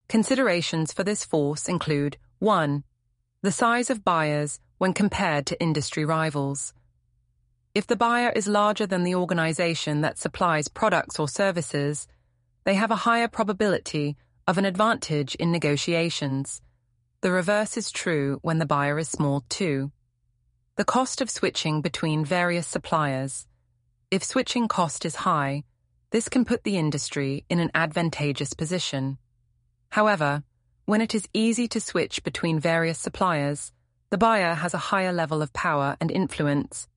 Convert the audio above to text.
Considerations for this force include 1. The size of buyers when compared to industry rivals. If the buyer is larger than the organization that supplies products or services, they have a higher probability of an advantage in negotiations. The reverse is true when the buyer is small too. The cost of switching between various suppliers. If switching cost is high, this can put the industry in an advantageous position. However, when it is easy to switch between various suppliers, the buyer has a higher level of power and influence